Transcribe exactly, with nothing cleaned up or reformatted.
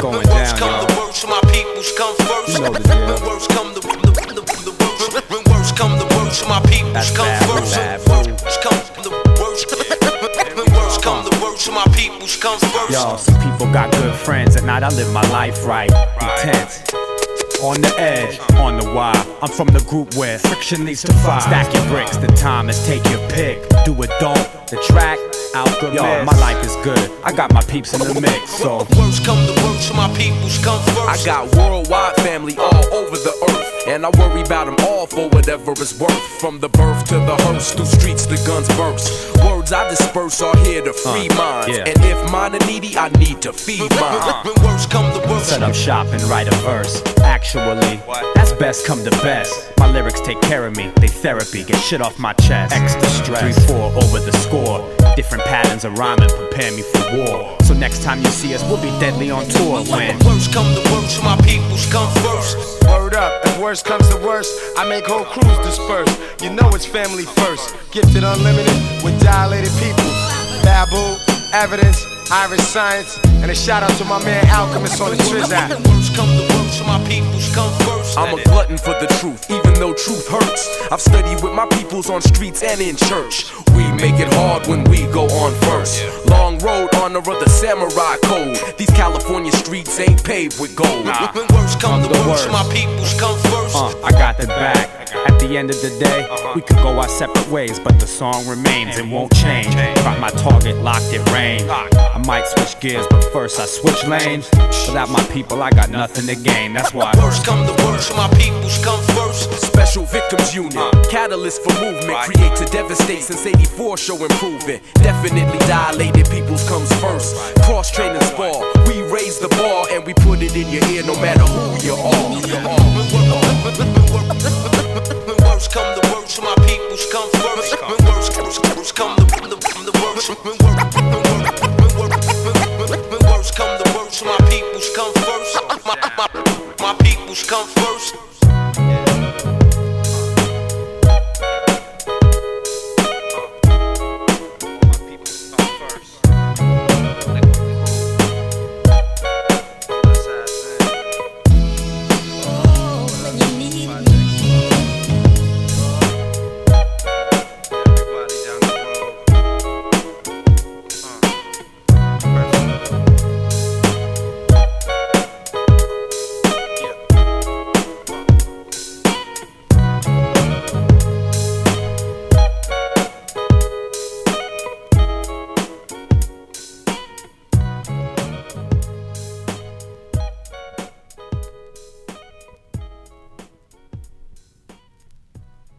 going When words down, come, y'all. the words my peoples come first. You know the deal. When words come, the, the, the, the, the words. When words come, the words my peoples That's come bad, first. bad, Words come, the words. When words come, the words my peoples come first. Yo, some people got good friends. At night I live my life right. Intense. On the edge, on the wire. I'm from the group where friction leads to fire. Stack your bricks, the time is take your pick. Do it, don't. The track, alchemist. Yo, my life is good. I got my peeps in the mix, so. Words come, the words my peoples come first. I got worldwide family all over the earth, and I worry about them all for whatever it's worth. From the birth to the hearse, through streets the guns burst. Words I disperse are here to free uh, minds, yeah. and if mine are needy, I need to feed mine. When words come, the words. Set up shop and write a verse. Actually, that's best come to best. My lyrics take care of me, they therapy, get shit off my chest. Extra stress, three four over the score. Different patterns of rhyming prepare me for war. So next time you see us, we'll be deadly on tour. When words come, the words my peoples come first. Word up, if worst comes to worst, I make whole crews disperse. You know it's family first. Gifted unlimited with dilated people. Babu, Evidence, Irish Science, and a shout out to my man Alchemist on the Triz app. Words come, the words my peoples come first. I'm a glutton for the truth, even though truth hurts. I've studied with my peoples on streets and in church. We make it hard when we go on first. Long road, honor of the samurai code. These California streets ain't paved with gold. Nah. When words come, the, the words my peoples come first. Uh, I got the back. At the end of the day, we could go our separate ways, but the song remains and won't change. Got my target locked in range. I might switch gears, but first I switch lanes. Without my people, I got nothing to gain. That's why words come, the words my peoples come first. Special Victims Unit, catalyst for movement, create to devastate since eighty-four, show improvement. Definitely dilated peoples comes first. Cross training spar, we raise the bar and we put it in your ear no matter who you are. When words come, the words my peoples come first. When words come, the, the, the words. When words come, the words my peoples come first. My, my, my peoples come first.